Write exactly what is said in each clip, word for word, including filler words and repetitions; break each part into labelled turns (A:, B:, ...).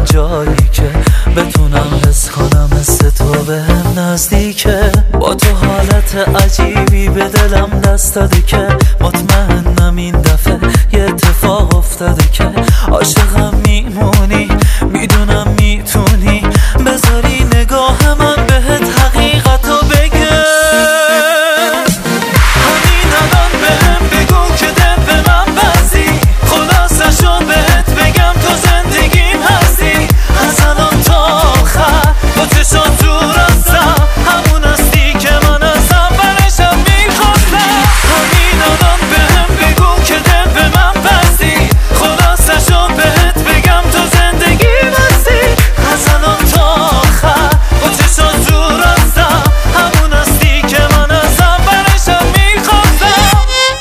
A: جایی که بتونم حس کنم مثل تو بهم نزدیکه. با تو حالت عجیبی به دلم دست داده که مطمئنم این دفعه یه اتفاق افتاده که عاشقم میمونی. میدونم میتونی بذاری نگاه من بهت حقیقتو بگه. همین الان بهم بگو که دل به من بستی، خلاصشو بهت بگم تو زندگیم هستی. از الان تا آخر با چشات تو راستم همون هستی که من از اولشم میخواستم. همین الان بهم بگو که دل به من بستی، خلاصشو بهت بگم تو زندگیم هستی. از الان تا آخر با چشات تو راستم همون هستی که من از اولشم میخواستم.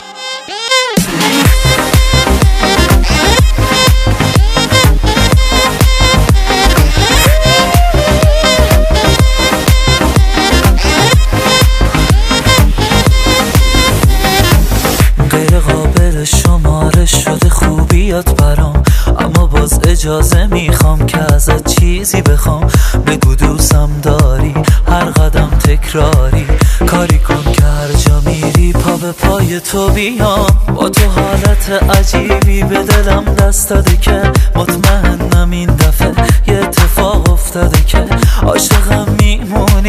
A: غیر قابل شماره شده خوبیات برام، اما باز اجازه میخوام که ازت چیزی بخوام. بگو دوستم داری هر قدم تکراری، کاری کن که هر جا میری پا به پای تو بیام. با تو حالت عجیبی به دلم دست داده که مطمئنم این دفعه یه اتفاق افتاده که عاشقم میمونی.